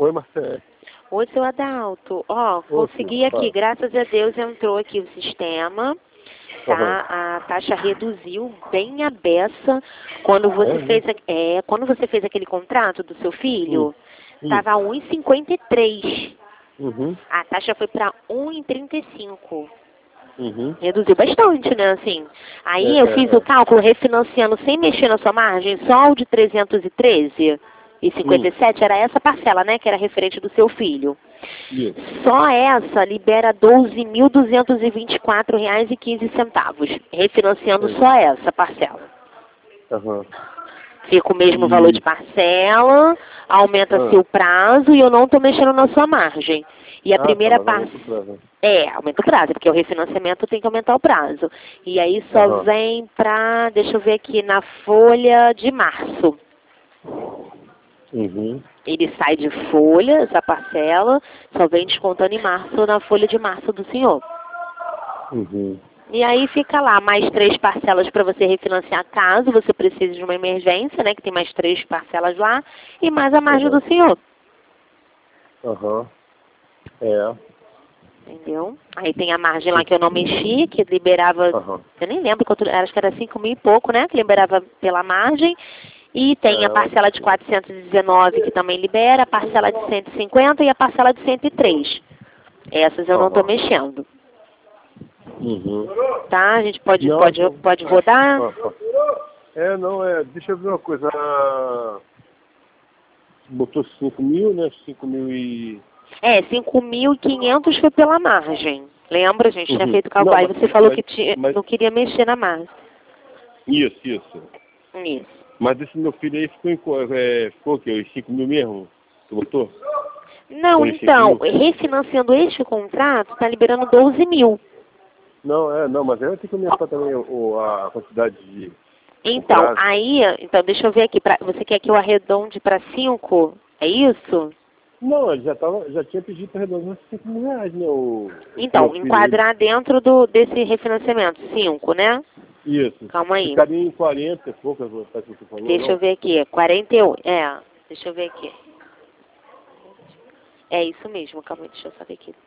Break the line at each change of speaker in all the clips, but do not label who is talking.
Oi, Marcelo.
Oi, seu Adalto. Ó, consegui aqui, graças a Deus entrou aqui o sistema, tá? A taxa reduziu bem a beça quando você quando você fez aquele contrato do seu filho, estava a 1,53. A taxa foi para 1,35. Reduziu bastante, né, assim. Aí eu fiz o cálculo refinanciando sem mexer na sua margem, só o de 313,57 era essa parcela, né, que era referente do seu filho. Só essa libera R$ 12.224,15, refinanciando só essa parcela. Fica o mesmo valor de parcela, aumenta-se o prazo e eu não estou mexendo na sua margem. E a primeira parcela... aumenta o prazo, porque o refinanciamento tem que aumentar o prazo. E aí só vem para, deixa eu ver aqui, na folha de março. Ele sai de folha, essa parcela, só vem descontando em março, na folha de março do senhor. E aí fica lá, mais 3 parcelas para você refinanciar caso você precise de uma emergência, né, que tem mais 3 parcelas lá, e mais a margem do senhor. Entendeu? Aí tem a margem lá que eu não mexi, que liberava, eu nem lembro quanto, acho que era 5 mil e pouco, né, que liberava pela margem. E tem a parcela de 419 que também libera, a parcela de 150 e a parcela de 103. Essas eu não estou mexendo. Tá? A gente pode rodar?
Deixa eu ver uma coisa. Botou 5 mil, né? 5 mil e...
5.500 foi pela margem. Lembra? A gente tinha feito cálculo. Aí você falou que não queria mexer na margem.
Isso. Mas esse meu filho aí ficou o quê? Os 5 mil mesmo? Tu botou?
Não, então, refinanciando este contrato, está liberando 12 mil.
Não, mas aí eu tenho que aumentar também a quantidade de...
Então, deixa eu ver aqui. Você quer que eu arredonde para 5? É isso?
Não, ele já tinha pedido para arredondar 5 mil reais, né?
Então, enquadrar dentro desse refinanciamento, 5, né?
Isso.
Calma aí.
Ficaria em 40 e poucas, que você falou.
Deixa eu ver aqui, 48. Deixa eu ver aqui. É isso mesmo, calma aí, deixa eu saber aqui.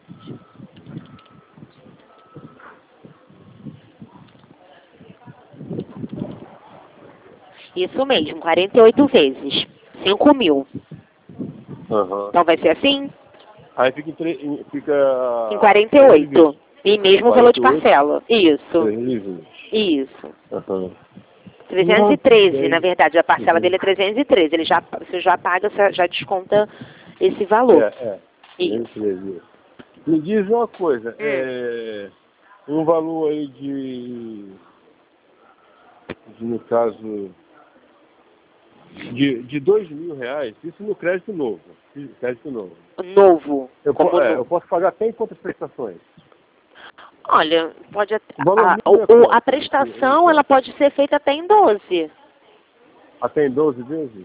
Isso mesmo, 48 vezes. 5 mil. Então vai ser assim?
Aí fica
em 48. E mesmo o valor de parcela. Isso. Isso. 313, na verdade, a parcela dele é 313. Você já paga, já desconta esse valor.
Isso. Me diz uma coisa, um valor aí no caso, de 2 mil reais, isso no crédito novo.
Novo.
Eu posso pagar até em quantas prestações?
Olha, pode a prestação ela pode ser feita até em 12.
Até em 12 vezes?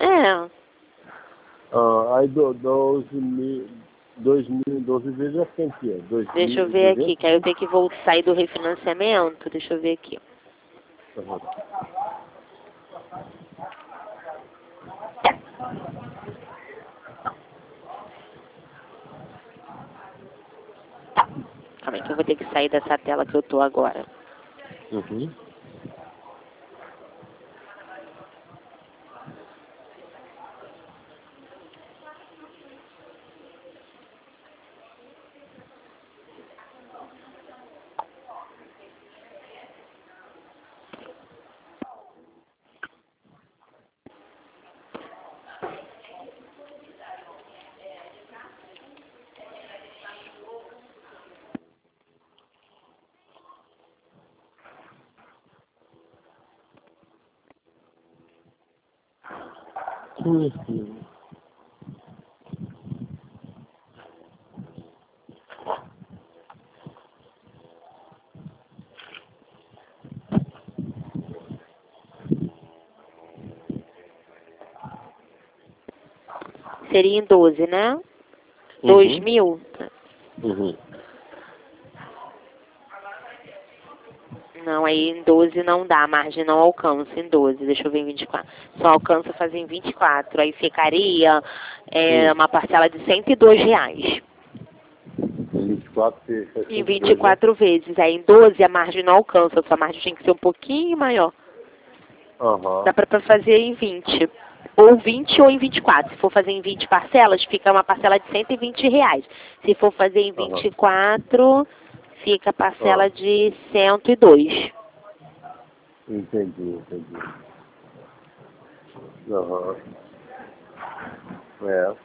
Aí 12 mil em 12 vezes é quanto é?
Deixa eu ver aqui, que aí eu tenho que sair do refinanciamento. Deixa eu ver aqui. Calma aí que eu vou ter que sair dessa tela que eu tô agora. Seria em 12, né? 2 mil? Não, aí em 12 não dá, a margem não alcança em 12, deixa eu ver em 24. Só alcança fazer em 24, aí ficaria uma parcela de R$ 102.
Em 24
Em 24 vezes, aí em 12 a margem não alcança, a sua margem tem que ser um pouquinho maior.
Aham.
Dá pra fazer em 20. Ou 20 ou em 24. Se for fazer em 20 parcelas, fica uma parcela de R$ 120. Se for fazer em 24, fica a parcela de 102.
Entendi. Aham. É.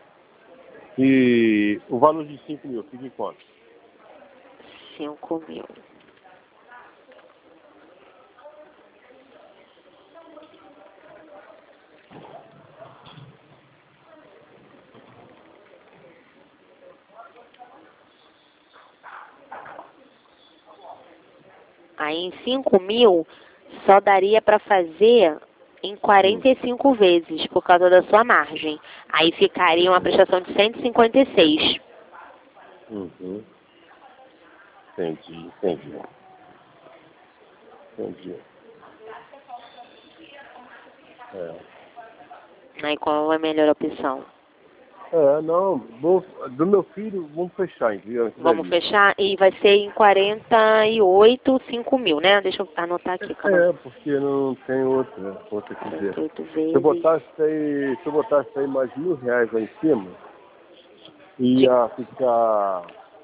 E o valor de 5 mil, fica em quanto?
5 mil. Aí em 5 mil só daria para fazer em 45 vezes, por causa da sua margem. Aí ficaria uma prestação de 156.
Uhum. Entendi.
Aí qual é a melhor opção?
Não, do meu filho, vamos fechar, entendeu?
Vamos fechar e vai ser em 48, 5 mil, né? Deixa eu anotar aqui, calma.
Porque não tem outra que dizer.
48
Se eu
vezes.
botasse aí mais R$ 1.000 lá em cima, ia ficar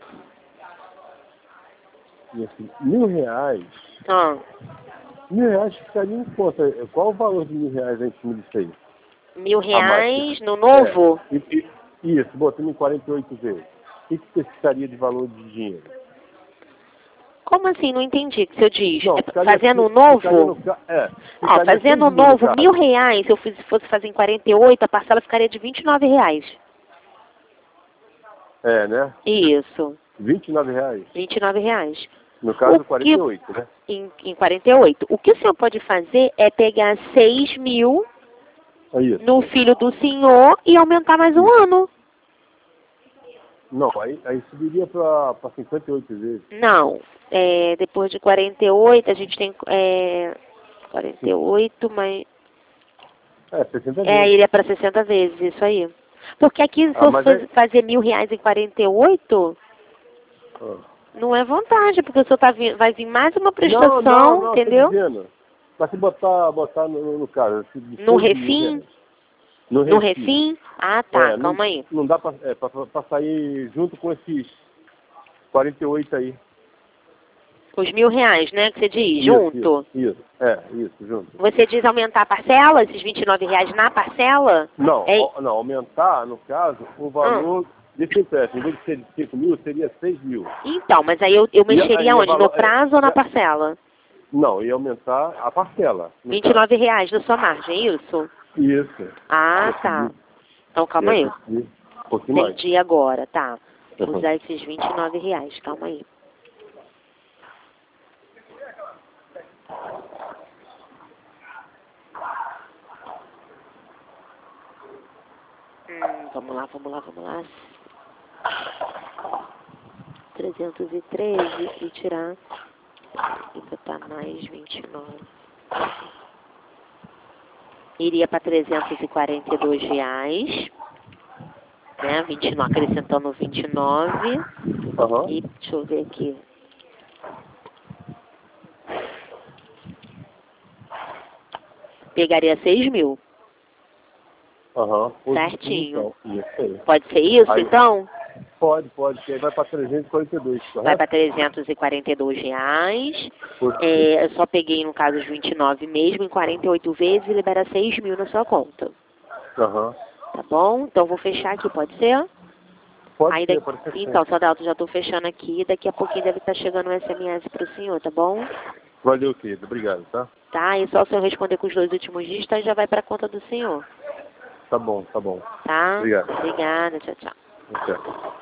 R$ 1.000.
Ah,
R$ 1.000 ficaria em conta. Qual o valor de R$ 1.000 em cima disso aí?
R$ 1.000 no novo?
Isso, botando em 48 vezes. O que você ficaria de valor de dinheiro?
Como assim? Não entendi o que você diz.
Não,
Fazendo um novo? Fazendo um novo, R$ 1.000, se eu fosse fazer em 48, a parcela ficaria de R$ 29.
Né?
Isso.
R$ 29?
R$ 29.
No caso, 48, né?
Em 48. O que o senhor pode fazer é pegar 6 mil no filho do senhor e aumentar mais um ano.
Não, aí subiria para 58 vezes.
Não. Depois de 48, a gente tem 48, mas...
60 vezes.
Iria para 60 vezes, isso aí. Porque aqui, se eu fazer R$ 1.000 em 48, não é vantagem, porque o senhor vai vir mais uma prestação,
não,
entendeu?
Mas se botar no caso...
No refim? No refim? Ah, tá, calma aí.
Não dá para sair junto com esses 48 aí.
Os R$ 1.000, né, que você diz, junto?
Isso, junto.
Você diz aumentar a parcela, esses R$ 29 na parcela?
Não, aumentar, no caso, o valor desse empréstimo. Em vez de ser de 5 mil, seria 6 mil.
Então, mas aí eu mexeria onde? No prazo ou na parcela?
Não, ia aumentar a parcela.
R$ 29 da sua margem, é isso?
Isso.
Ah, tá. Então, calma aí.
Um pouquinho mais.
Entendi agora, tá. Vou usar esses R$ 29, calma aí. Vamos lá. 313 e tirar e botar mais 29. Iria para R$ 342, né? 29, acrescentando 29. E deixa eu ver aqui. Pegaria 6 mil. Certinho.
Então,
pode ser isso,
aí,
então?
Pode, que aí vai para 342, correto?
Vai para R$ 342. Eu só peguei, no caso, os 29 mesmo, em 48 vezes e libera 6 mil na sua conta. Tá bom? Então, vou fechar aqui, pode ser?
Pode ser.
Então, Sadalto, já estou fechando aqui. Daqui a pouquinho deve estar chegando um SMS para o senhor, tá bom?
Valeu, querido. Obrigado, tá?
Tá, e só o senhor responder com os 2 últimos dígitos, já vai para a conta do senhor.
Tá bom.
Tá?
Obrigado.
Obrigada, tchau.
Tchau.